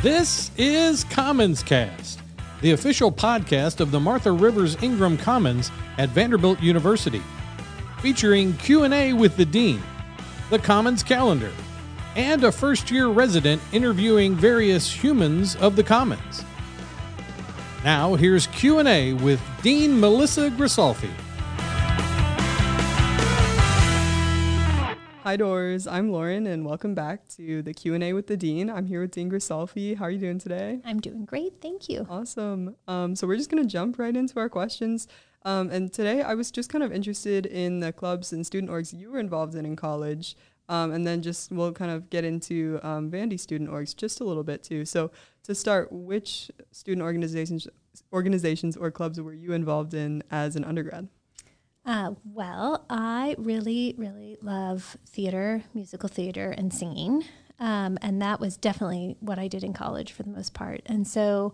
This is Commons Cast, the official podcast of the Martha Rivers Ingram Commons at Vanderbilt University, featuring Q&A with the Dean, the Commons Calendar, and a first-year resident interviewing various humans of the Commons. Now, here's Q&A with Dean Melissa Grisolfi. Hi Doors, I'm Lauren and welcome back to the Q&A with the Dean. I'm here with Dean Grisolfi. How are you doing today? I'm doing great, thank you. Awesome. So we're just going to jump right into our questions. And today I was just kind of interested in the clubs and student orgs you were involved in college. And then we'll kind of get into Vandy student orgs just a little bit too. So to start, which student organizations or clubs were you involved in as an undergrad? Well, I really, really love theater, musical theater, and singing. And that was definitely what I did in college for the most part. And so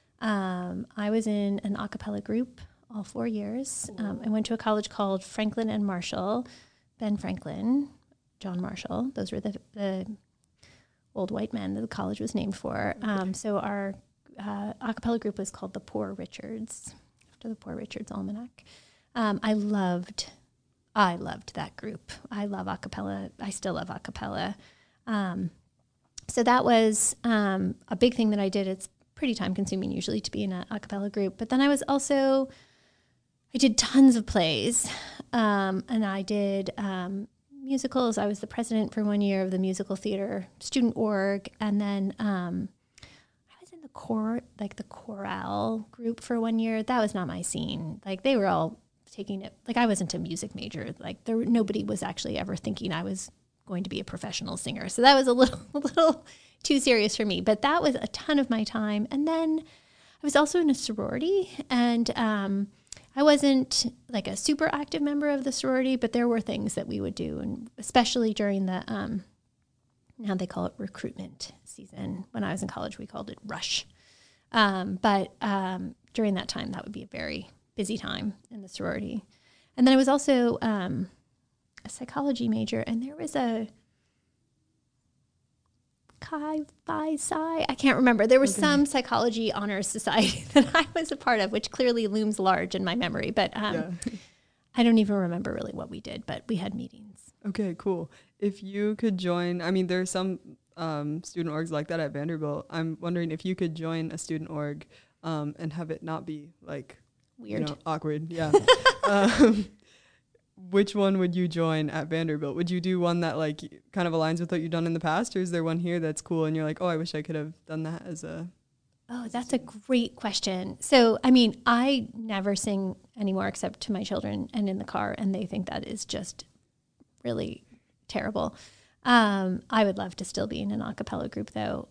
I was in an a cappella group all 4 years. I went to a college called Franklin and Marshall, Ben Franklin, John Marshall. Those were the old white men that the college was named for. So our a cappella group was called the Poor Richards, after the Poor Richards Almanac. I loved that group. I love a cappella. I still love a cappella. So that was a big thing that I did. It's pretty time consuming usually to be in a cappella group. But then I did tons of plays, and I did musicals. I was the president for 1 year of the musical theater student org, and then I was in the chorale group for 1 year. That was not my scene. Like they were all taking it, like I wasn't a music major. Like nobody was actually ever thinking I was going to be a professional singer. So that was a little too serious for me, but that was a ton of my time. And then I was also in a sorority, and I wasn't like a super active member of the sorority, but there were things that we would do. And especially during the, now they call it recruitment season. When I was in college, we called it rush. But during that time, that would be a very busy time in the sorority. And then I was also a psychology major, and there was a I can't remember. There was some psychology honors society that I was a part of, which clearly looms large in my memory. But I don't even remember really what we did, but we had meetings. Okay, cool. If you could join, I mean, there's some student orgs like that at Vanderbilt. I'm wondering if you could join a student org and have it not be like weird, awkward. Yeah. Which one would you join at Vanderbilt? Would you do one that like kind of aligns with what you've done in the past, or is there one here that's cool and you're like, oh, I wish I could have done that as a... Oh, that's a great question. So, I mean, I never sing anymore except to my children and in the car, and they think that is just really terrible. I would love to still be in an a cappella group though.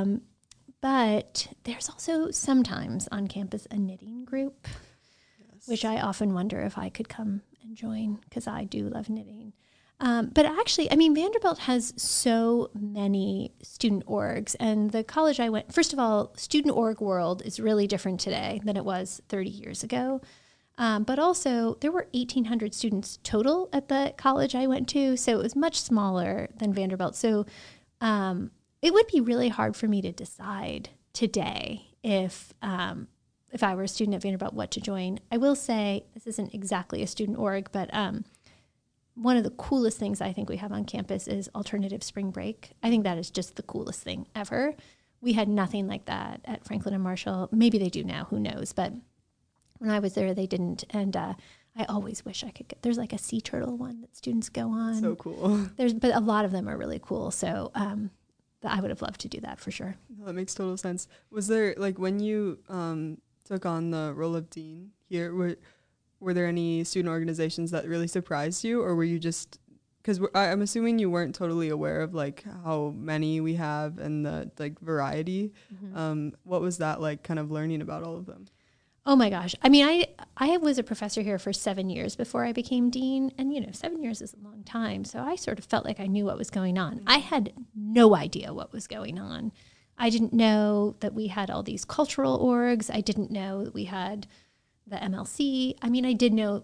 But there's also sometimes on campus a knitting group, which I often wonder if I could come and join because I do love knitting. But actually, I mean, Vanderbilt has so many student orgs, and the college I went, first of all, student org world is really different today than it was 30 years ago. But also there were 1,800 students total at the college I went to. So it was much smaller than Vanderbilt. So it would be really hard for me to decide today if I were a student at Vanderbilt, what to join. I will say, this isn't exactly a student org, but one of the coolest things I think we have on campus is alternative spring break. I think that is just the coolest thing ever. We had nothing like that at Franklin and Marshall. Maybe they do now, who knows? But when I was there, they didn't. And I always wish I could get, there's like a sea turtle one that students go on. So cool. But a lot of them are really cool. So I would have loved to do that for sure. No, that makes total sense. Was there, like, when you took on the role of dean here, were there any student organizations that really surprised you, or were you just, because I'm assuming you weren't totally aware of like how many we have and the like variety. Mm-hmm. What was that like, kind of learning about all of them? Oh my gosh. I mean, I was a professor here for 7 years before I became dean, and 7 years is a long time. So I sort of felt like I knew what was going on. I had no idea what was going on. I didn't know that we had all these cultural orgs. I didn't know that we had the MLC. I mean, I did know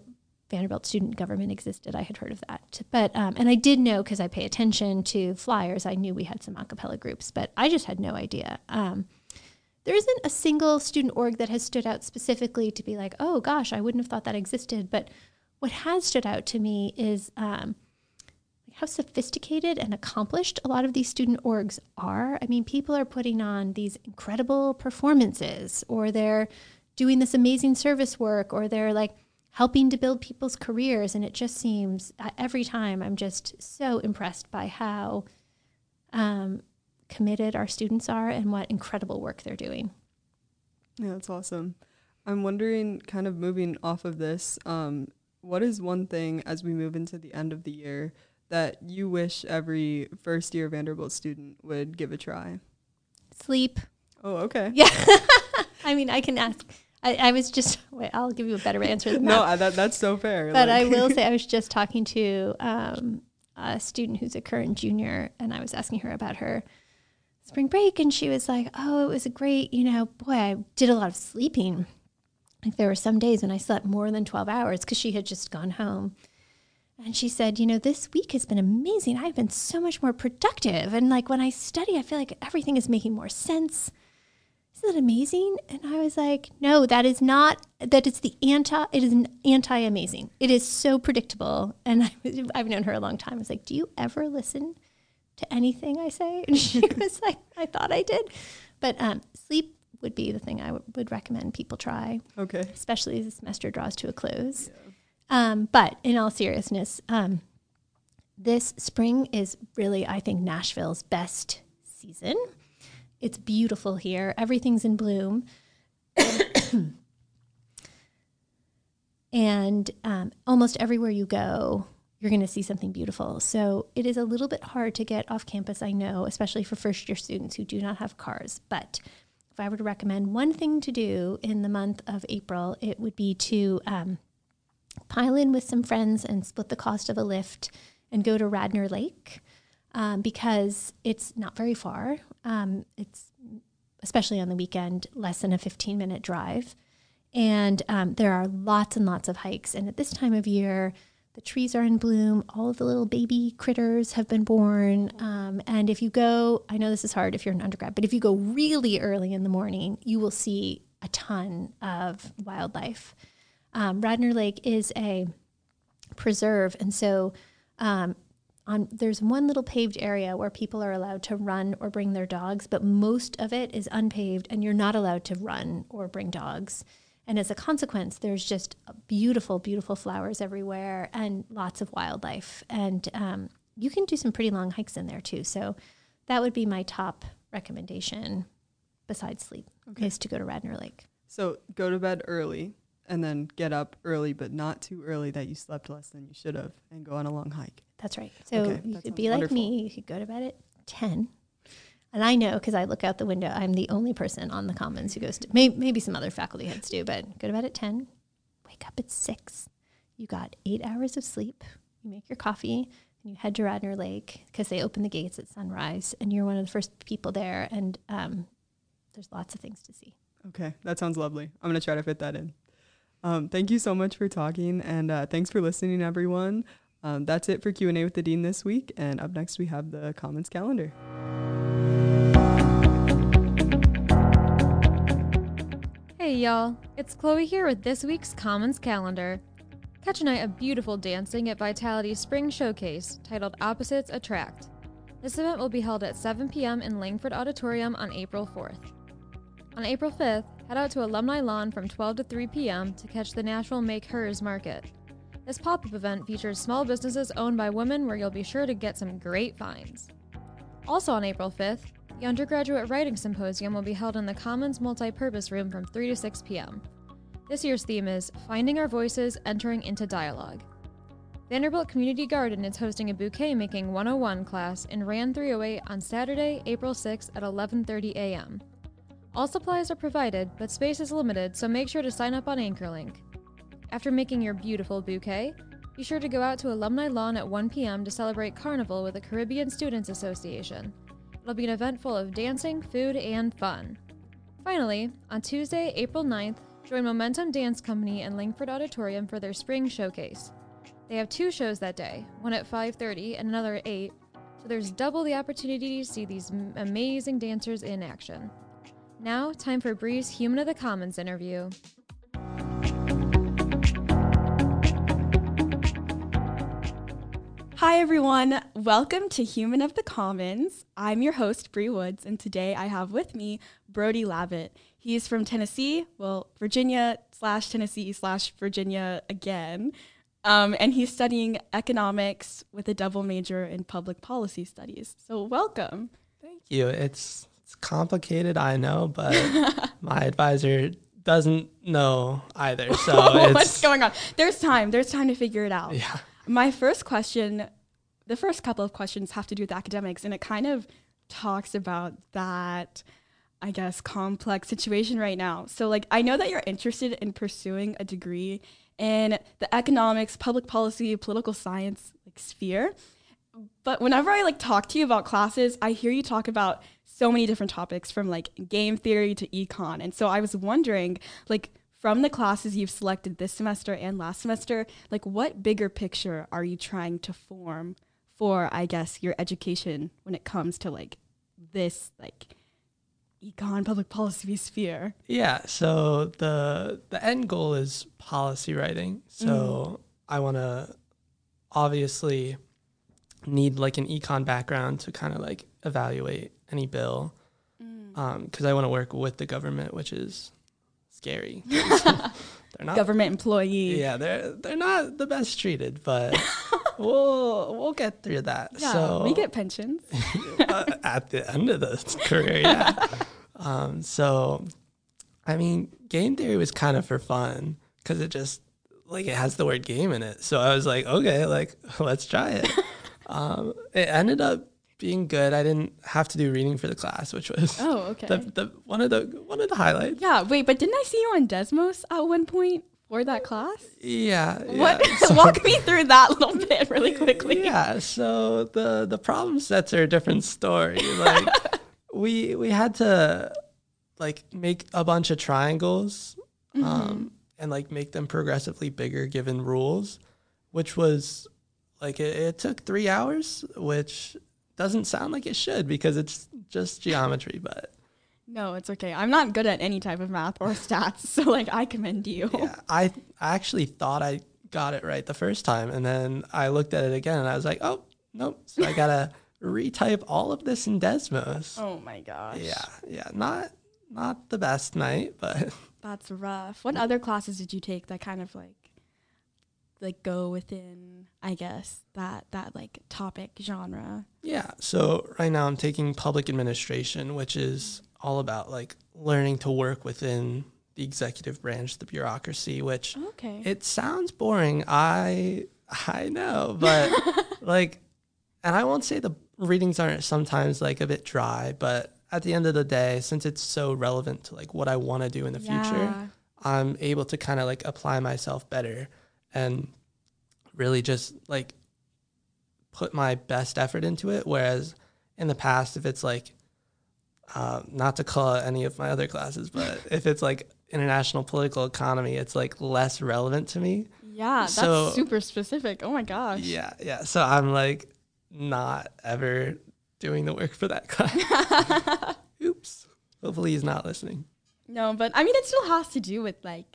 Vanderbilt student government existed. I had heard of that. But, and I did know because I pay attention to flyers. I knew we had some a cappella groups, but I just had no idea. There isn't a single student org that has stood out specifically to be like, oh gosh, I wouldn't have thought that existed. But what has stood out to me is how sophisticated and accomplished a lot of these student orgs are. I mean, people are putting on these incredible performances, or they're doing this amazing service work, or they're like helping to build people's careers. And it just seems every time I'm just so impressed by how committed our students are and what incredible work they're doing. Yeah, that's awesome. I'm wondering, kind of moving off of this, what is one thing as we move into the end of the year that you wish every first year Vanderbilt student would give a try? Sleep. Oh, okay. Yeah. I mean, I can ask. I was just, wait, I'll give you a better answer than that. No, that's so fair. But I will say I was just talking to a student who's a current junior, and I was asking her about her spring break, and she was like, oh, it was a great, boy, I did a lot of sleeping. Like there were some days when I slept more than 12 hours because she had just gone home. And she said, this week has been amazing. I've been so much more productive. And like when I study, I feel like everything is making more sense. Isn't that amazing? And I was like, no, that is not, that is it is anti-amazing. It is so predictable. And I've known her a long time. I was like, do you ever listen to anything I say? And she was like, I thought I did. But sleep would be the thing I would recommend people try. Okay. Especially as the semester draws to a close. Yeah. But in all seriousness, this spring is really, I think, Nashville's best season. It's beautiful here. Everything's in bloom. And almost everywhere you go, you're going to see something beautiful. So it is a little bit hard to get off campus, I know, especially for first-year students who do not have cars. But if I were to recommend one thing to do in the month of April, it would be to pile in with some friends and split the cost of a lift and go to Radnor Lake. Because it's not very far. It's, especially on the weekend, less than a 15-minute drive. And there are lots and lots of hikes. And at this time of year, the trees are in bloom. All of the little baby critters have been born. And if you go, I know this is hard if you're an undergrad, but if you go really early in the morning, you will see a ton of wildlife. Radnor Lake is a preserve. And so there's one little paved area where people are allowed to run or bring their dogs, but most of it is unpaved and you're not allowed to run or bring dogs. And as a consequence, there's just beautiful, beautiful flowers everywhere and lots of wildlife. And you can do some pretty long hikes in there too. So that would be my top recommendation besides sleep, is to go to Radnor Lake. So go to bed early and then get up early, but not too early that you slept less than you should have, and go on a long hike. That's right. So you could be like me. You could go to bed at 10. And I know because I look out the window, I'm the only person on the Commons who goes to, maybe some other faculty heads do, but go to bed at 10, wake up at 6. You got 8 hours of sleep. You make your coffee and you head to Radnor Lake because they open the gates at sunrise and you're one of the first people there. And there's lots of things to see. Okay. That sounds lovely. I'm going to try to fit that in. Thank you so much for talking, and thanks for listening, everyone. That's it for Q&A with the Dean this week, and up next we have the Commons calendar. Hey y'all, it's Chloe here with this week's Commons calendar. Catch a night of beautiful dancing at Vitality's Spring Showcase, titled Opposites Attract. This event will be held at 7 p.m. in Langford Auditorium on April 4th. On April 5th, head out to Alumni Lawn from 12 to 3 p.m. to catch the Nashville Make Hers Market. This pop-up event features small businesses owned by women where you'll be sure to get some great finds. Also on April 5th, the Undergraduate Writing Symposium will be held in the Commons Multipurpose Room from 3 to 6 p.m. This year's theme is Finding Our Voices, Entering into Dialogue. Vanderbilt Community Garden is hosting a bouquet making 101 class in RAN 308 on Saturday, April 6th at 11:30 a.m. All supplies are provided, but space is limited, so make sure to sign up on AnchorLink. After making your beautiful bouquet, be sure to go out to Alumni Lawn at 1 p.m. to celebrate Carnival with the Caribbean Students Association. It'll be an event full of dancing, food, and fun. Finally, on Tuesday, April 9th, Join Momentum Dance Company in Langford Auditorium for their spring showcase. They have 2 shows that day, one at 5:30 and another at 8, so there's double the opportunity to see these amazing dancers in action. Now, time for Bree's Human of the Commons interview. Hi everyone, welcome to Human of the Commons. I'm your host, Bree Woods, and today I have with me Brody Lavitt. He's from Tennessee, Virginia/Tennessee/Virginia again, and he's studying economics with a double major in public policy studies. So welcome. Thank you. It's complicated, I know, but my advisor doesn't know either. So what's going on? There's time to figure it out. Yeah. My first question, the first couple of questions have to do with academics, and it kind of talks about that, I guess, complex situation right now. So, like, I know that you're interested in pursuing a degree in the economics, public policy, political science, like, sphere. But whenever I, like, talk to you about classes, I hear you talk about so many different topics from, like, game theory to econ. And so I was wondering, like, from the classes you've selected this semester and last semester, like, what bigger picture are you trying to form for, I guess, your education when it comes to, like, this, like, econ public policy sphere? Yeah. So the end goal is policy writing. So I want to obviously need, like, an econ background to kind of, like, evaluate any bill, because I want to work with the government, which is scary. They're not Government employee. Yeah, they're not the best treated, but we'll get through that. Yeah, so we get pensions. at the end of the career, yeah. So I mean, game theory was kind of for fun because it just, like, it has the word game in it. So I was like, okay, like, let's try it. It ended up being good. I didn't have to do reading for the class, which was the one of the highlights. Yeah, wait, but didn't I see you on Desmos at one point for that class? Yeah. What? Walk me through that little bit really quickly. Yeah. So the problem sets are a different story. Like, we had to, like, make a bunch of triangles, and, like, make them progressively bigger given rules, which was, like, it took 3 hours, which doesn't sound like it should because it's just geometry, but no, it's okay. I'm not good at any type of math or stats, so, like, I commend you. yeah, I actually thought I got it right the first time, and then I looked at it again and I was like, oh, nope. So I gotta retype all of this in Desmos. Oh my gosh. Yeah. Not the best night, but That's rough. What other classes did you take that kind of like go within, I guess, that like topic genre? yeah. So right now I'm taking public administration, which is all about, like, learning to work within the executive branch, the bureaucracy, which Okay. it sounds boring. I know, but like, and I won't say the readings aren't sometimes, like, a bit dry, but at the end of the day, since it's so relevant to, like, what I want to do in the future, I'm able to kind of, like, apply myself better and really just, like, put my best effort into it. Whereas in the past, if it's like, not to call out any of my other classes, but if it's like international political economy, it's, like, less relevant to me. Yeah, that's So- super specific. Oh my gosh. Yeah. So I'm, like, not ever doing the work for that class. Oops. Hopefully he's not listening. No, but I mean, it still has to do with, like,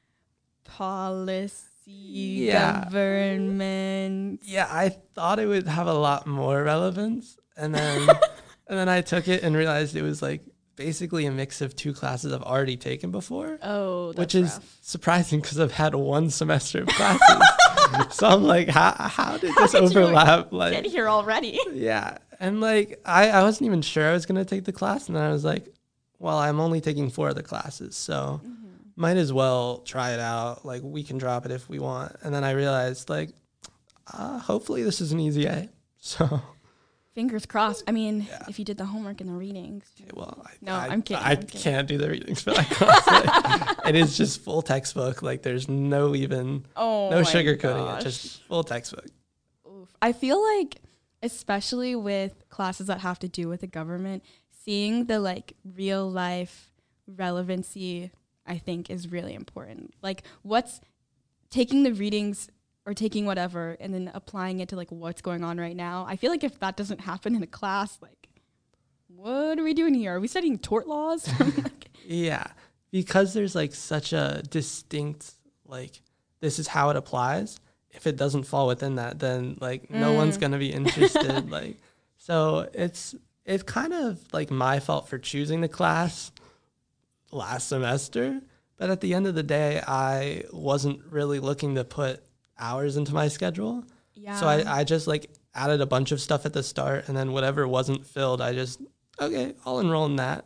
policy, government. Yeah, I thought it would have a lot more relevance, and then and then I took it and realized it was, like, basically a mix of 2 classes I've already taken before, Oh, that's which is rough. surprising because I've had 1 semester of classes. So I'm like, how did this did you overlap? Like, Get here already. yeah, and, like, I wasn't even sure I was gonna take the class, and then I was like, well, I'm only taking 4 of the classes, so might as well try it out. Like, we can drop it if we want. And then I realized, like, hopefully this is an easy A. So, Fingers crossed. I mean, if you did the homework and the readings. well, I'm kidding. I can't do the readings for that class. Like, it is just full textbook. Like, there's no sugarcoating it, just full textbook. Oof. I feel like, especially with classes that have to do with the government, seeing the, like, real life relevancy, I think is really important. Like, what's taking the readings or taking whatever and then applying it to like what's going on right now. I feel like if that doesn't happen in a class, like, what are we doing here? Are we studying tort laws? Yeah, because there's like such a distinct, like, this is how it applies. If it doesn't fall within that, then like no one's gonna be interested. Like, so it's kind of like my fault for choosing the class last semester. But at the end of the day, I wasn't really looking to put hours into my schedule. Yeah. So I just like added a bunch of stuff at the start, and then whatever wasn't filled, I just, okay, I'll enroll in that.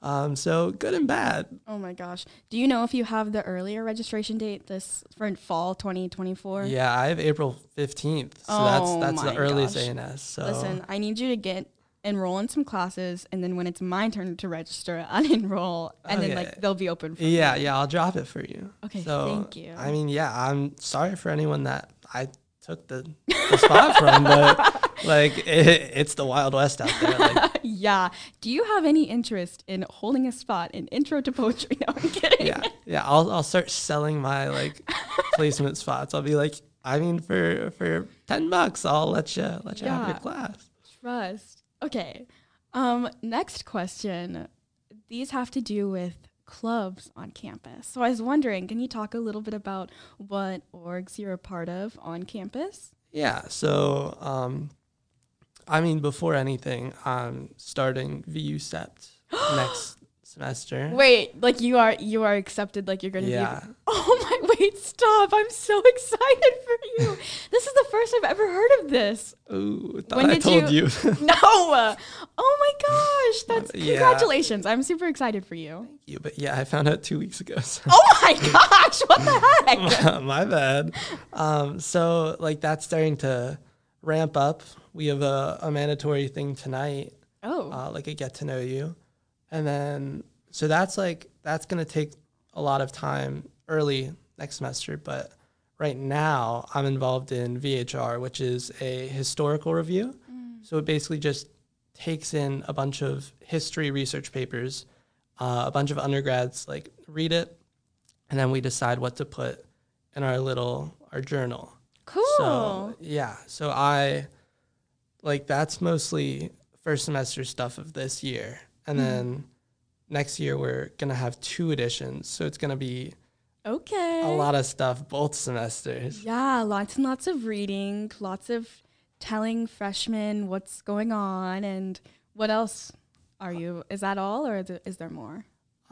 So good and bad. Oh my gosh. Do you know if you have the earlier registration date this for fall 2024? Yeah, I have April 15th. So that's the earliest ANS. So listen, I need you to enroll in some classes, and then when it's my turn to register, unenroll, and then like they'll be open for yeah, me. Yeah, I'll drop it for you. Okay, so, thank you. I mean, yeah, I'm sorry for anyone that I took the spot from, but like it's the Wild West out there. Like, yeah. Do you have any interest in holding a spot in Intro to Poetry? No, I'm kidding. Yeah. I'll start selling my like placement spots. I'll be like, I mean, for $10, I'll let you have your class. Trust. Okay. Next question. These have to do with clubs on campus. So I was wondering, can you talk a little bit about what orgs you're a part of on campus? Yeah. So, I mean, before anything, I'm starting VU Sept next semester. Wait, like you are accepted, like you're going to be. Oh my, wait, stop. I'm so excited for you. This is the first I've ever heard of this. Ooh, I told you. No. Oh my gosh. That's congratulations. I'm super excited for you. Thank you. But yeah, I found out 2 weeks ago. So. Oh my gosh. What the heck? My bad. So like that's starting to ramp up. We have a mandatory thing tonight. Oh. Like a get to know you. And then, so that's going to take a lot of time early next semester. But right now I'm involved in VHR, which is a historical review. So it basically just takes in a bunch of history research papers. A bunch of undergrads like read it, and then we decide what to put in our journal. Cool. So, yeah. So that's mostly first semester stuff of this year. And then next year we're going to have 2 editions. So it's going to be a lot of stuff both semesters. Yeah, lots and lots of reading, lots of telling freshmen what's going on. And what else are you? Is that all, or is there more?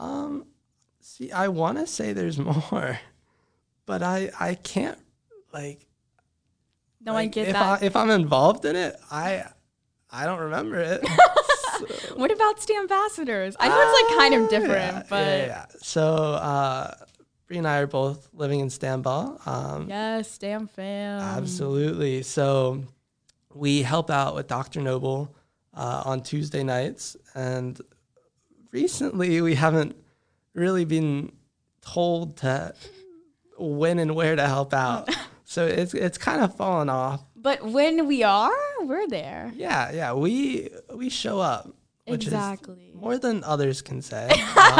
See, I want to say there's more, but I can't, like... No, I get that. If I'm involved in it, I don't remember it. What about STAM ambassadors? I know it's like kind of different, but yeah. So Bree and I are both living in Stambaugh. Yes, STAM fam. Absolutely. So we help out with Dr. Noble on Tuesday nights, and recently we haven't really been told to when and where to help out. So it's kind of fallen off. But when we are, we're there. Yeah, we show up, which is more than others can say.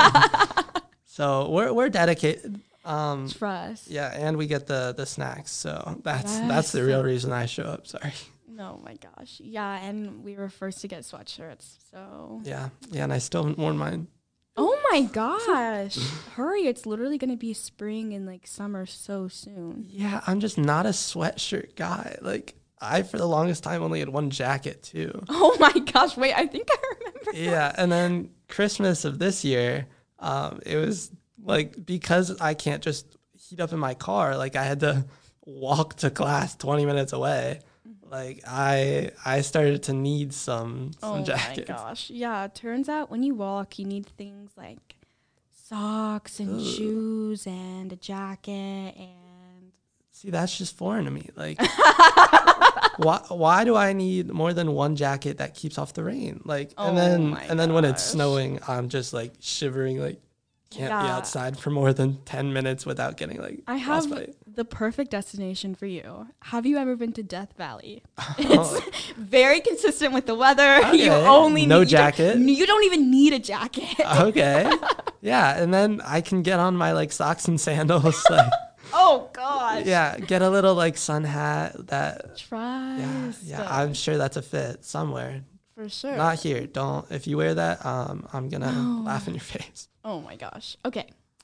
So we're dedicated. Trust. Yeah, and we get the snacks, so that's the real reason I show up. Sorry. Oh my gosh, yeah, and we were first to get sweatshirts, so yeah, and I still haven't worn mine. Oh my gosh. Hurry, it's literally going to be spring and like summer so soon. Yeah, I'm just not a sweatshirt guy. Like I, for the longest time, only had one jacket too. Oh my gosh, wait, I think I remember. Yeah, and then Christmas of this year, it was like, because I can't just heat up in my car, like I had to walk to class 20 minutes away. Like I started to need some jackets. Oh my gosh. Yeah, it turns out when you walk, you need things like socks and shoes and a jacket and... See, that's just foreign to me. Like, why do I need more than one jacket that keeps off the rain? Like, and then when it's snowing, I'm just like shivering, like can't be outside for more than 10 minutes without getting like I have frostbite. The perfect destination for you. Have you ever been to Death Valley? It's very consistent with the weather. Okay. You only no need jacket. You don't even need a jacket. Okay. Yeah, and then I can get on my like socks and sandals, like Oh gosh. yeah, get a little like sun hat that Trust. yeah, I'm sure that's a fit somewhere. For sure. Not here. Don't if you wear that, I'm gonna laugh in your face. Oh my gosh. Okay.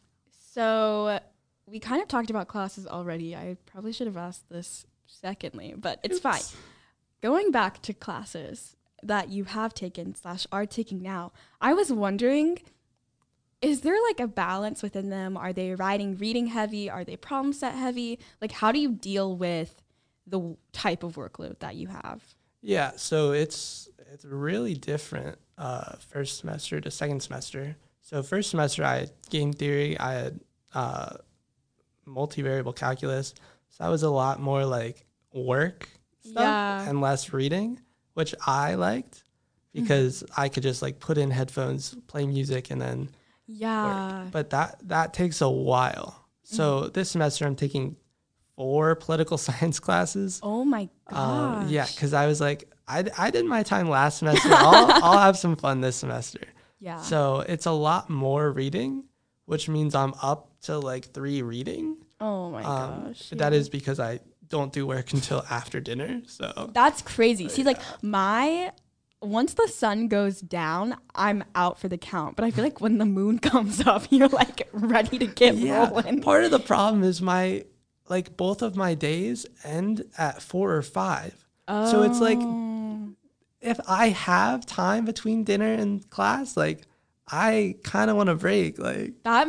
So we kind of talked about classes already. I probably should have asked this secondly, but it's fine. Going back to classes that you have taken / are taking now, I was wondering, is there like a balance within them? Are they reading heavy? Are they problem set heavy? Like, how do you deal with the type of workload that you have? Yeah, so it's really different first semester to second semester. So first semester I had game theory, I had multivariable calculus. So that was a lot more like work stuff and less reading, which I liked because I could just like put in headphones, play music, and then work. But that takes a while. So this semester I'm taking 4 political science classes. Oh my gosh. Yeah, because I was like, I did my time last semester. I'll have some fun this semester. Yeah. So it's a lot more reading, which means I'm up to like 3 reading. Oh my gosh. But that is because I don't do work until after dinner. So that's crazy. See, like once the sun goes down, I'm out for the count. But I feel like when the moon comes up, you're like ready to get rolling. Part of the problem is both of my days end at 4 or 5. Oh. So it's like if I have time between dinner and class, like I kind of want to break. Like that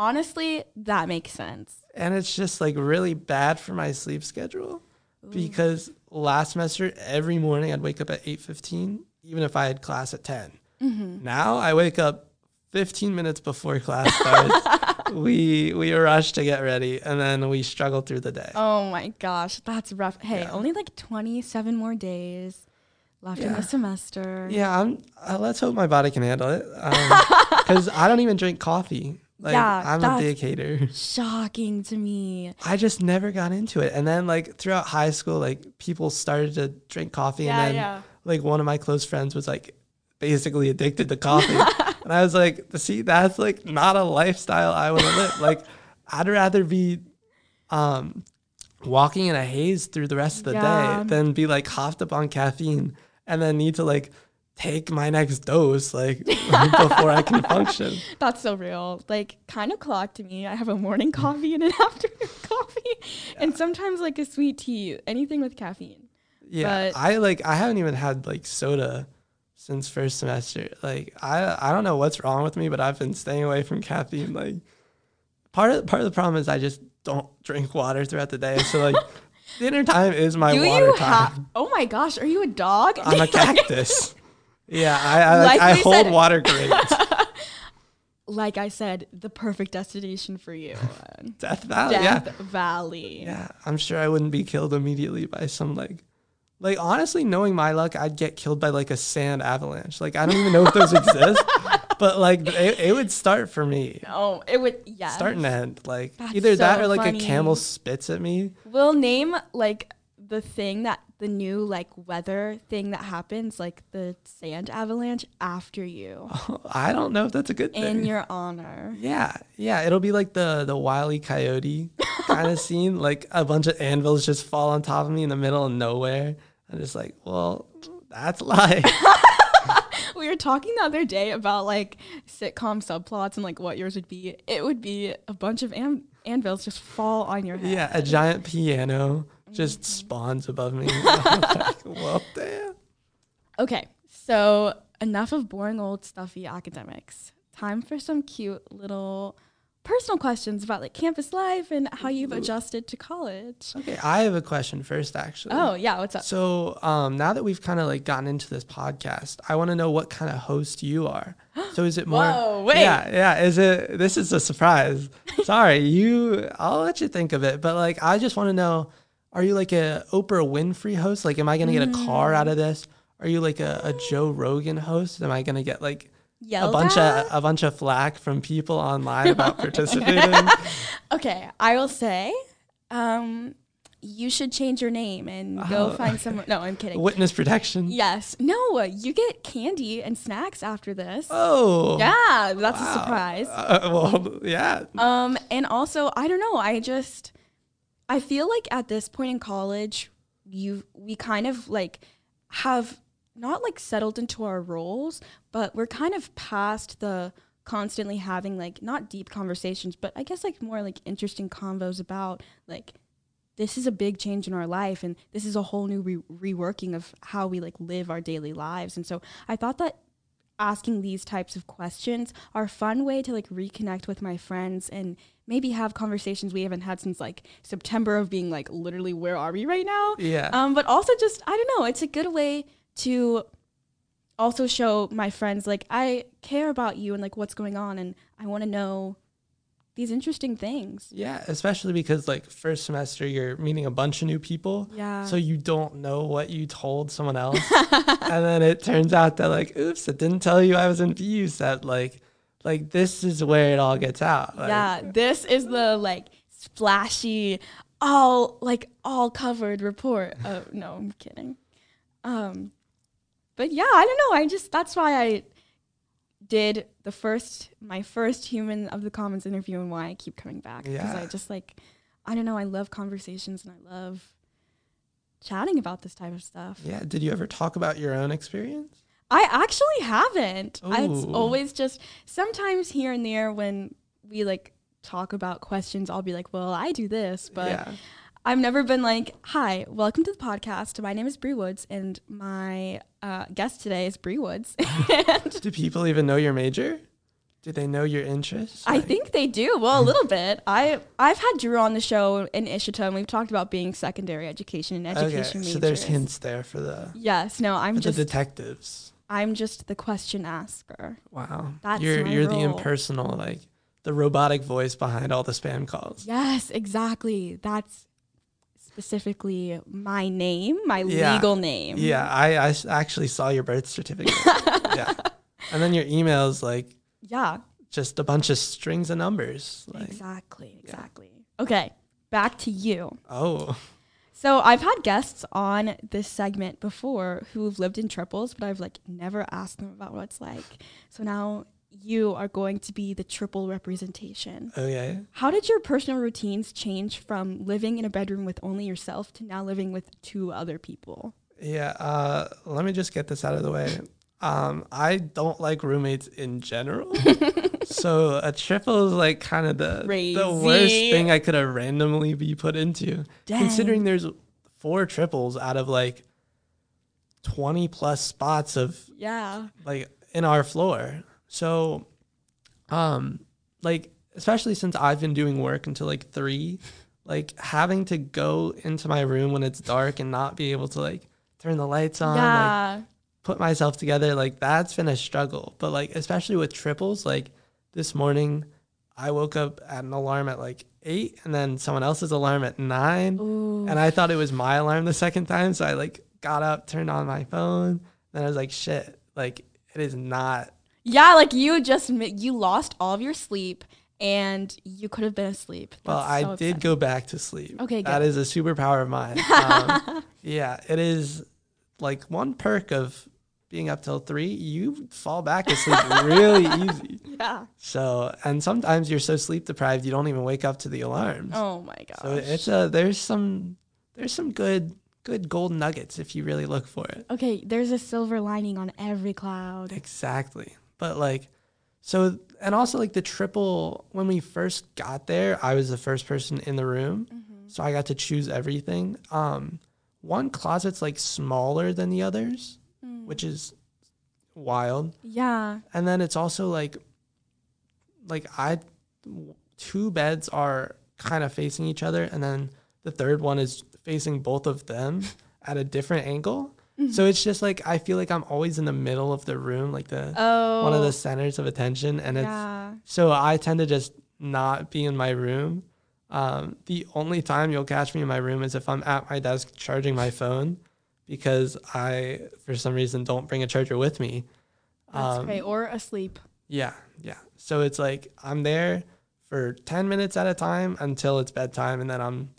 makes sense. And it's just like really bad for my sleep schedule because last semester, every morning I'd wake up at 8:15, even if I had class at 10. Mm-hmm. Now I wake up 15 minutes before class starts. we rush to get ready and then we struggle through the day. Oh my gosh, that's rough. Hey, only like 27 more days left in the semester. Yeah, let's hope my body can handle it because I don't even drink coffee. Like I'm a big hater. Shocking to me. I just never got into it. And then like throughout high school, like people started to drink coffee and then like one of my close friends was like basically addicted to coffee. And I was like, see, that's like not a lifestyle I want to live. Like I'd rather be walking in a haze through the rest of the day than be like hopped up on caffeine and then need to like take my next dose like before I can function. That's so real. Like kind of clocked to me. I have a morning coffee and an afternoon coffee and sometimes like a sweet tea, anything with caffeine. Yeah. But I haven't even had like soda since first semester. Like I don't know what's wrong with me, but I've been staying away from caffeine. Like part of the problem is I just don't drink water throughout the day. So like dinner time is my water time. Oh my gosh, are you a dog? I'm a cactus. Yeah, I hold water great. Like I said, the perfect destination for you. Death Valley. Death Valley. Yeah, I'm sure I wouldn't be killed immediately by some like honestly, knowing my luck, I'd get killed by like a sand avalanche. Like I don't even know if those exist, but like it would start for me. Oh, it would. Yeah. Start and end. Like that's either so that or like funny. a camel spits at me. We'll name like the new like weather thing that happens, like the sand avalanche, after you. Oh, I don't know if that's a good thing. In your honor. Yeah. It'll be like the Wile E. Coyote kind of scene. Like a bunch of anvils just fall on top of me in the middle of nowhere. I'm just like, well, that's life. We were talking the other day about like sitcom subplots and like what yours would be. It would be a bunch of anvils just fall on your head. Yeah, a giant piano just spawns above me. I'm like, well, damn. Okay, so enough of boring old stuffy academics. Time for some cute little personal questions about like campus life and how you've adjusted to college. Okay, I have a question first, actually. Oh yeah, what's up? So now that we've kind of like gotten into this podcast, I want to know what kind of host you are. So is it more? Whoa, wait. Yeah. Is it? This is a surprise. Sorry, I'll let you think of it. But like, I just want to know: are you like a Oprah Winfrey host? Like, am I gonna get a car out of this? Are you like a Joe Rogan host? Am I gonna get like a bunch of flack from people online about participating? Okay, I will say, you should change your name and go find someone. No, I'm kidding. Witness protection. Yes. No, you get candy and snacks after this. Oh. Yeah, that's a Wow. surprise. Well, yeah. And also, I don't know, I feel like at this point in college, we kind of like have not like settled into our roles, but we're kind of past the constantly having like not deep conversations, but I guess like more like interesting convos about like this is a big change in our life and this is a whole new reworking of how we like live our daily lives. And so I thought that asking these types of questions are a fun way to like reconnect with my friends and maybe have conversations we haven't had since like September of being like literally where are we right now? Yeah. But also just I don't know, it's a good way to also show my friends like I care about you and like what's going on and I want to know these interesting things. Yeah, especially because like first semester you're meeting a bunch of new people. Yeah. So you don't know what you told someone else. And then it turns out that like, oops, I didn't tell you I was in views, that like this is where it all gets out. Like, yeah, this is the like splashy all covered report. Oh, no, I'm kidding. But yeah, I don't know. That's why I did my first Human of the Commons interview and why I keep coming back. Because Yeah. I just like, I don't know, I love conversations and I love chatting about this type of stuff. Yeah. Did you ever talk about your own experience? I actually haven't. It's Ooh. always just sometimes here and there when we like talk about questions, I'll be like, well, I do this, but Yeah. I've never been like, hi, welcome to the podcast. My name is Bree Woods, and my guest today is Bree Woods. And Do people even know your major? Do they know your interests? I think they do. Well, a little bit. I've had Drew on the show in Ishita, and we've talked about being secondary education and education majors. So there's hints there for the Yes. No, for the detectives. I'm just the question asker. Wow. That's you're my the role. impersonal, like the robotic voice behind all the spam calls. Yes, exactly. That's specifically my name, my Yeah. legal name. Yeah, I actually saw your birth certificate. Yeah. And then your email's like Yeah. just a bunch of strings of numbers. Like, Exactly. Okay, back to you. oh, So I've had guests on this segment before who've lived in triples, but I've like never asked them about what it's like. So now you are going to be the triple representation. okay. How did your personal routines change from living in a bedroom with only yourself to now living with 2 other people? Yeah, let me just get this out of the way. I don't like roommates in general. So a triple is like kind of the worst thing I could have randomly be put into. Dang. Considering there's 4 triples out of like 20 plus spots of Yeah. like in our floor. So like especially since I've been doing work until like 3, like having to go into my room when it's dark and not be able to like turn the lights on, like Yeah. put myself together, like that's been a struggle. But like especially with triples, like this morning I woke up at an alarm at like 8 and then someone else's alarm at 9. Ooh. And I thought it was my alarm the second time, so I like got up, turned on my phone, then I was like, shit, like it is not. Yeah, like you lost all of your sleep and you could have been asleep. Well, That's I so did upsetting. go back to sleep. Okay, that good. is a superpower of mine. Yeah, it is like one perk of being up till 3, you fall back asleep really easy. Yeah. So, and sometimes you're so sleep deprived you don't even wake up to the alarms. Oh my gosh. So it's there's some good golden nuggets if you really look for it. Okay, there's a silver lining on every cloud. Exactly. But like, so, and also like the triple, when we first got there, I was the first person in the room. So I got to choose everything. One closet's like smaller than the others, which is wild. Yeah. And then it's also like 2 beds are kind of facing each other. And then the third one is facing both of them at a different angle. So it's just like, I feel like I'm always in the middle of the room, like one of the centers of attention. And Yeah. so I tend to just not be in my room. The only time you'll catch me in my room is if I'm at my desk charging my phone, because I, for some reason, don't bring a charger with me. That's great. Or asleep. Yeah. So it's like I'm there for 10 minutes at a time until it's bedtime, and then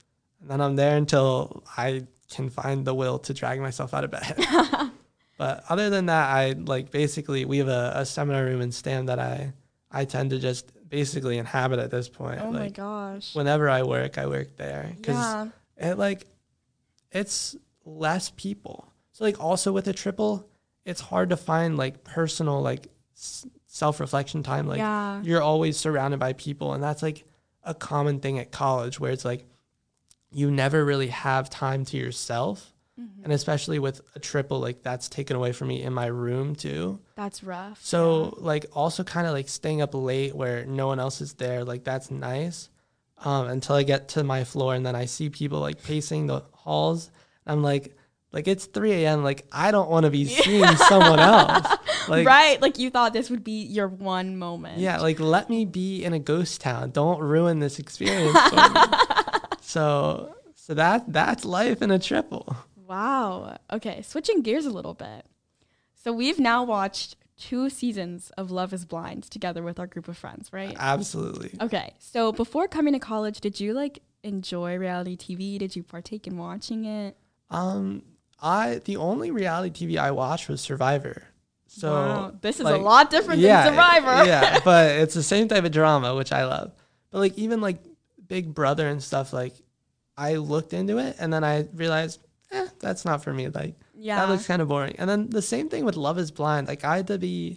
And then I'm there until I can find the will to drag myself out of bed. But other than that, I like basically we have a seminar room in STEM that I tend to just basically inhabit at this point. Oh like, my gosh. Whenever I work there because Yeah. it's less people. So like also with a triple, it's hard to find like personal like self-reflection time. Like Yeah. you're always surrounded by people, and that's like a common thing at college where it's like you never really have time to yourself. And especially with a triple, like that's taken away from me in my room too. That's rough. So like also kind of like staying up late where no one else is there, like that's nice. Until I get to my floor and then I see people like pacing the halls. I'm like it's 3 a.m. Like I don't want to be seeing someone else. Like, right. Like you thought this would be your one moment. yeah, like let me be in a ghost town. Don't ruin this experience for me. So that's life in a triple. Wow. Okay, switching gears a little bit. So we've now watched 2 seasons of Love is Blind together with our group of friends, right? Absolutely. Okay. So before coming to college, did you like enjoy reality TV? Did you partake in watching it? The only reality TV I watched was Survivor. So wow, this is like, a lot different than Survivor. Yeah, but it's the same type of drama, which I love. But like even like Big Brother and stuff, like I looked into it and then I realized, that's not for me. Like that looks kind of boring. And then the same thing with Love is Blind. Like I had to be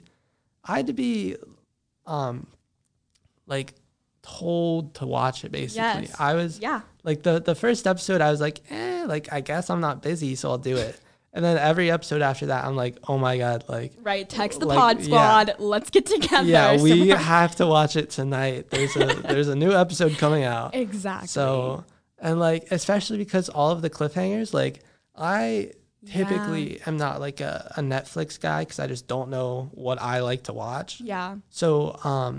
like told to watch it basically. Yes. I was like the first episode I was like, like I guess I'm not busy, so I'll do it. And then every episode after that, I'm like, oh my God, like right, text the like, pod squad, let's get together. Yeah, we have to watch it tonight. There's a new episode coming out. Exactly. So and like especially because all of the cliffhangers, like I typically am not like a Netflix guy because I just don't know what I like to watch. Yeah. So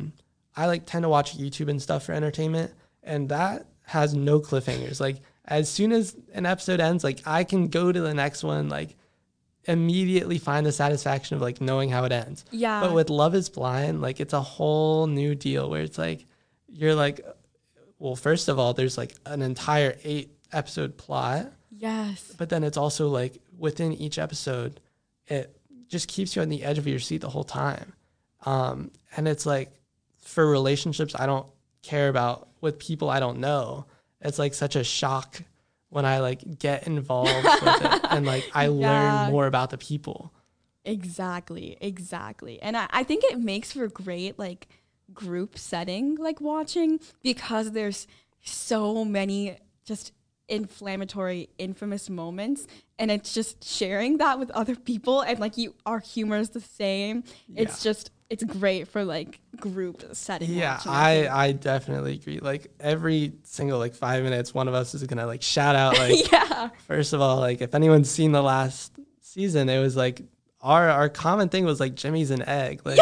I like tend to watch YouTube and stuff for entertainment, and that has no cliffhangers. Like as soon as an episode ends, like I can go to the next one, like immediately find the satisfaction of like knowing how it ends. Yeah. But with Love is Blind, like it's a whole new deal where it's like you're like, well, first of all, there's like an entire 8-episode plot. Yes. But then it's also like within each episode, it just keeps you on the edge of your seat the whole time. And it's like for relationships I don't care about with people I don't know, it's like such a shock when I like get involved with it and like I learn more about the people. Exactly. And I think it makes for great like group setting, like watching, because there's so many just inflammatory, infamous moments, and it's just sharing that with other people, and like our humor is the same. It's great for like group setting. Yeah, watching, I definitely agree. Like every single like 5 minutes, one of us is gonna like shout out like first of all, like if anyone's seen the last season, it was like our common thing was like Jimmy's an egg. Like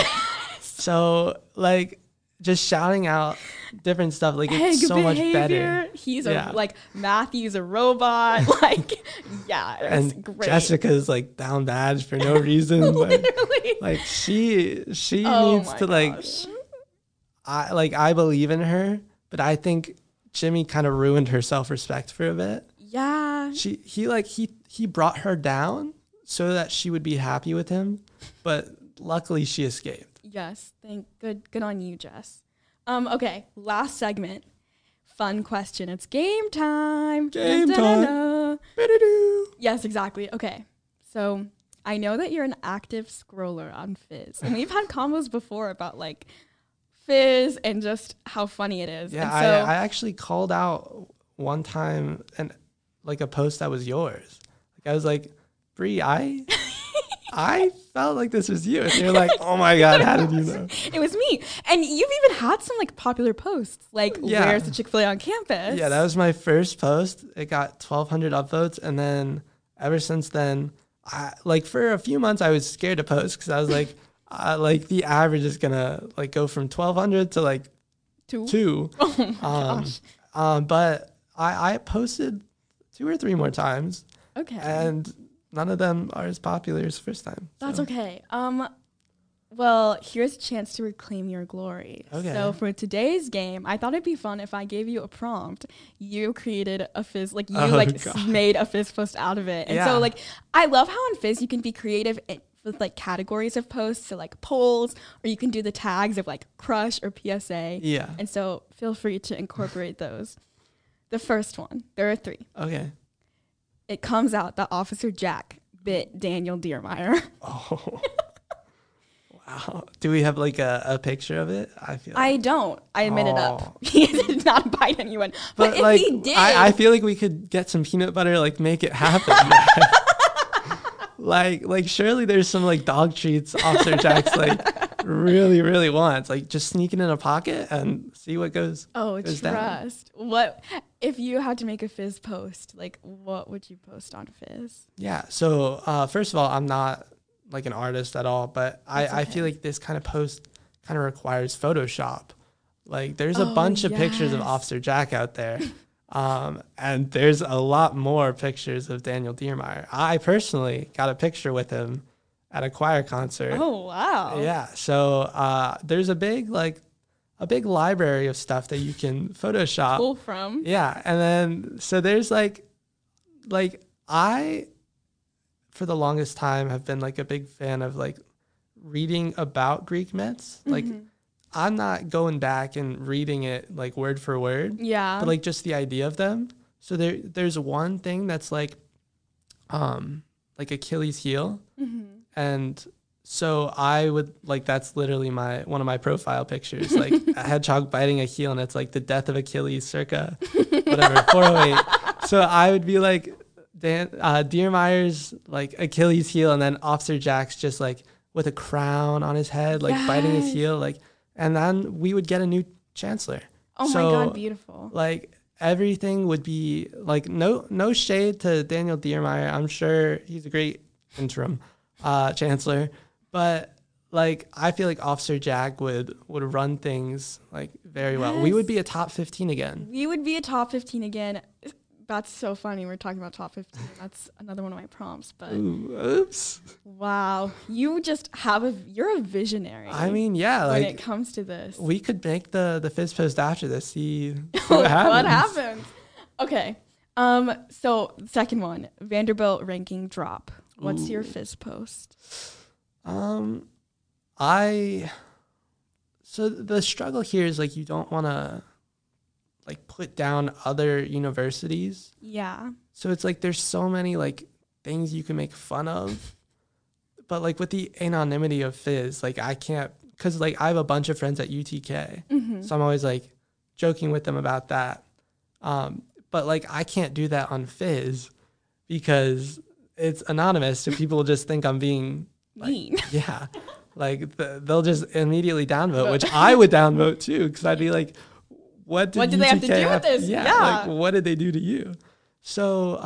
so like just shouting out different stuff, like it's egg so behavior. much better. He's like Matthew's a robot. Like it's and great. Jessica's like down bad for no reason. Literally. Like she Oh needs my to gosh. I believe in her, but I think Jimmy kind of ruined her self-respect for a bit. Yeah. He brought her down so that she would be happy with him, but luckily she escaped. Yes. Good on you, Jess. Okay, last segment. Fun question. It's game time. Game time. Yes, exactly. Okay. So I know that you're an active scroller on Fizz. And we've had combos before about like Fizz and just how funny it is. Yeah, and so, I actually called out one time and like a post that was yours. Like I was like, Bree, I felt like this was you. And you're like, oh my God, how did you know? It was me. And you've even had some like popular posts, like where's the Chick-fil-A on campus? Yeah, that was my first post. It got 1,200 upvotes. And then ever since then, for a few months, I was scared to post because I was like, the average is going to like go from 1,200 to like 2. Oh my gosh. But I posted 2 or 3 more times. Okay. And none of them are as popular as first time. That's okay. Well, here's a chance to reclaim your glory. Okay. So for today's game, I thought it'd be fun if I gave you a prompt. You created a Fizz, like you made a Fizz post out of it. And so like, I love how in Fizz you can be creative with like categories of posts, so like polls, or you can do the tags of like crush or PSA. Yeah. And so feel free to incorporate those. The first one, there are 3. Okay. It comes out that Officer Jack bit Daniel Diermeyer. Oh. Wow. Do we have like a picture of it? I don't. I made it up. He did not bite anyone. But if like, he did. I feel like we could get some peanut butter, like make it happen. like surely there's some like dog treats Officer Jack's like really, really wants. Like just sneak it in a pocket and see what goes. Oh, goes trust. down. What if you had to make a Fizz post? Like, what would you post on Fizz? Yeah. So first of all, I'm not like an artist at all, but I feel like this kind of post kind of requires Photoshop. Like there's a bunch of pictures of Officer Jack out there. And there's a lot more pictures of Daniel Diermeyer. I personally got a picture with him at a choir concert. Oh, wow. Yeah. So there's a big library of stuff that you can Photoshop. Pull from. Yeah. And then so there's like I for the longest time have been like a big fan of like reading about Greek myths. Like I'm not going back and reading it like word for word. Yeah. But like just the idea of them. So there's one thing that's like Achilles heel. And so I would like, that's literally one of my profile pictures, like a hedgehog biting a heel, and it's like the death of Achilles circa whatever 408. So I would be like Diermeyer's like Achilles heel, and then Officer Jack's just like with a crown on his head, like biting his heel, like, and then we would get a new chancellor. Oh my God, beautiful. Like everything would be like, no shade to Daniel Diermeyer. I'm sure he's a great interim chancellor, but like I feel like Officer Jack would run things like very well. We would be a top 15 again. We would be a top 15 again. That's so funny. We're talking about top 15. That's another one of my prompts. But oops. Wow, you just you're a visionary. I mean, yeah, when like it comes to this, we could make the Fizz post after this. See what happens. What happens? Okay. So second one, Vanderbilt ranking drop. What's your Fizz post? So the struggle here is like you don't want to like put down other universities. Yeah. So it's like there's so many like things you can make fun of, but like with the anonymity of Fizz, like I can't, because like I have a bunch of friends at UTK, so I'm always like joking with them about that. But like I can't do that on Fizz because it's anonymous, so people just think I'm being like, mean. Yeah, like they'll just immediately downvote, which I would downvote too, because I'd be like, what did they have to do with this? Yeah, like what did they do to you? So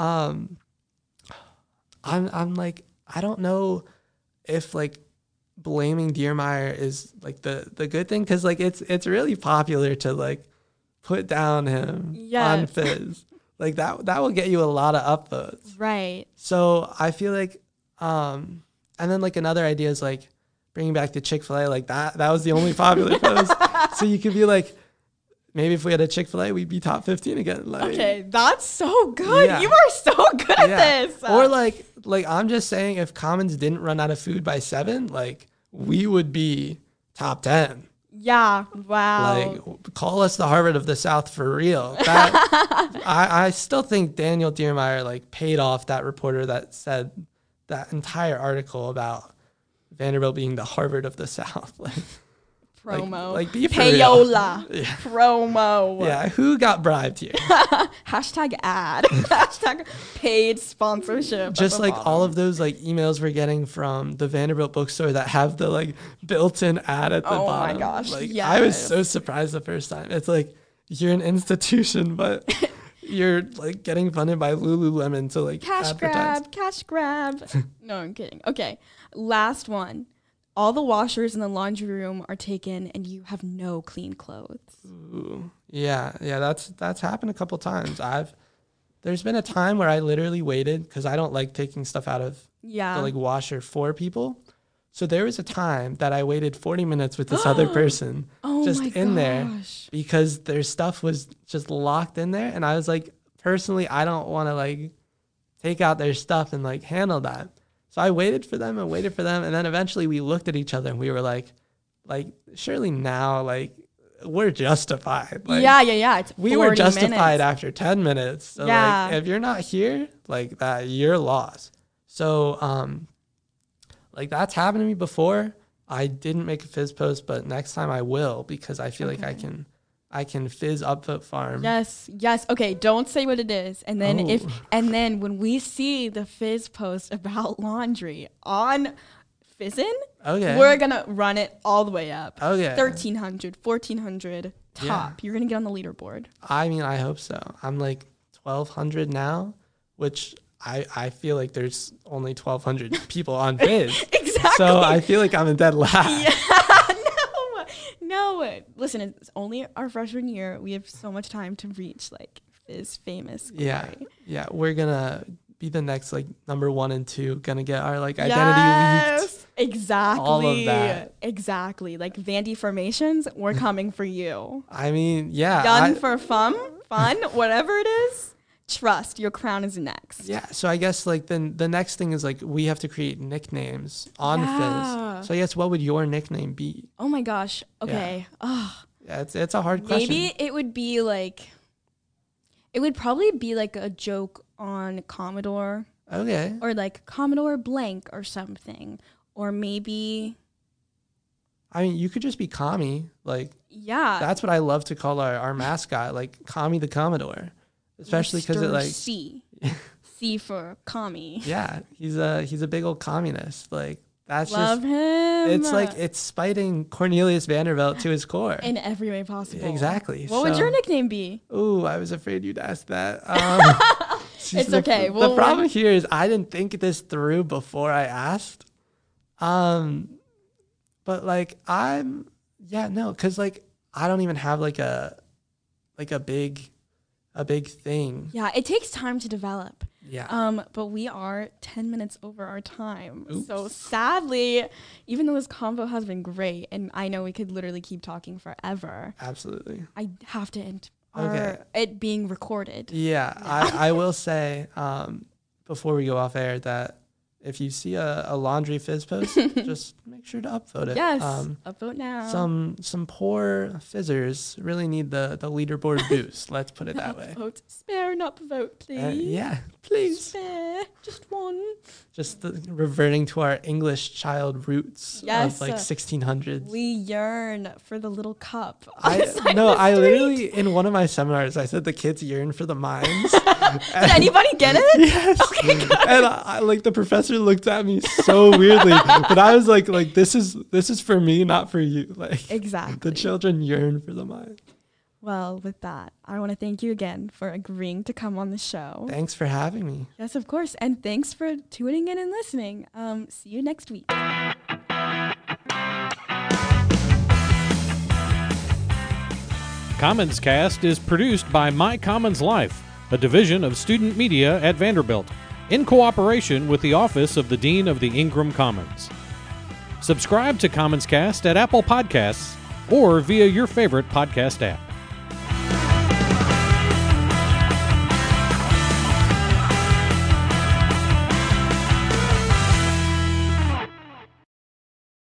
I'm like, I don't know if like blaming Diermeyer is like the good thing, because like it's really popular to like put down him on Fizz. Like that will get you a lot of upvotes. Right. So I feel like and then like another idea is like bringing back the Chick-fil-A, like that was the only popular post. So you could be like, maybe if we had a Chick-fil-A, we'd be top 15 again. Like, okay, that's so good. Yeah. You are so good at this. Or like I'm just saying, if Commons didn't run out of food by 7, like we would be top 10. Yeah. Wow. Like call us the Harvard of the South for real. That, I still think Daniel Diermeyer like paid off that reporter that said that entire article about Vanderbilt being the Harvard of the South. Like, promo. Like be for payola. real. Yeah. Promo. Yeah, who got bribed here? Hashtag ad. Hashtag paid sponsorship. Just like all of those like emails we're getting from the Vanderbilt bookstore that have the like built-in ad at the bottom. Oh my gosh. Like yes. I was so surprised the first time. It's like you're an institution, but you're like getting funded by Lululemon to like advertise. Cash grab. No, I'm kidding. Okay. Last one. All the washers in the laundry room are taken and you have no clean clothes. Ooh. Yeah, that's happened a couple times. There's been a time where I literally waited because I don't like taking stuff out of the like washer for people. So there was a time that I waited 40 minutes with this other person just in there because their stuff was just locked in there. And I was like, personally, I don't want to like take out their stuff and like handle that. So I waited for them. And then eventually we looked at each other and we were like, surely now, like, we're justified. Like, yeah. It's we were 40 justified minutes. after 10 minutes. So like, if you're not here, like that, you're lost. So, like that's happened to me before. I didn't make a fizz post, but next time I will because I feel like I can fizz Upvote Farm. Yes. Okay, don't say what it is. And then when we see the fizz post about laundry on Fizzin, we're gonna run it all the way up. 1,300, 1,400 top. Yeah. You're gonna get on the leaderboard. I mean, I hope so. I'm like 1,200 now, which I feel like there's only 1,200 people on Fizz. Exactly. So I feel like I'm in dead last. Yeah, no. Listen, it's only our freshman year. We have so much time to reach like Fizz famous glory. Yeah. We're gonna be the next like number 1 and 2. Gonna get our like identity leaked. Exactly. All of that. Exactly. Like Vandy formations, we're coming for you. I mean, yeah. Done for fun, whatever it is. Trust, your crown is next. Yeah, so I guess like then the next thing is like we have to create nicknames on Fizz. So I guess what would your nickname be? Oh my gosh. Okay. Yeah, it's a hard question. Maybe it would be like, it would probably be like a joke on Commodore. Okay. Or like Commodore blank or something. Or maybe, I mean, you could just be Kami. Like, yeah. That's what I love to call our mascot, like Kami the Commodore. Especially because it like C for Kami. Yeah, he's a big old communist. Like that's love just him. It's like it's spiting Cornelius Vanderbilt to his core in every way possible. Exactly. What would your nickname be? Ooh, I was afraid you'd ask that. It's okay. The problem here is I didn't think this through before I asked. But like because like I don't even have like a big thing. Yeah, it takes time to develop. Yeah. But we are 10 minutes over our time. Oops. So sadly, even though this convo has been great, and I know we could literally keep talking forever. Absolutely. I have to end it being recorded. Yeah. I will say before we go off air that if you see a laundry fizz post, just make sure to upvote it. Yes, upvote now. Some poor fizzers really need the leaderboard boost. Let's put it that way. Upvote. Spare an upvote, please. Yeah, please. Spare. Just one. Just reverting to our English child roots of like 1600s. We yearn for the little cup. I literally, in one of my seminars, I said the kids yearn for the mines. Did anybody get it? Yes. Okay, good. And I like the professor looked at me so weirdly, but I was like this is for me, not for you. Like exactly. The children yearn for the mines. Well, with that, I want to thank you again for agreeing to come on the show. Thanks for having me. Yes, of course. And thanks for tuning in and listening. See you next week. Commons Cast is produced by My Commons Life, a division of student media at Vanderbilt, in cooperation with the Office of the Dean of the Ingram Commons. Subscribe to Commons Cast at Apple Podcasts or via your favorite podcast app.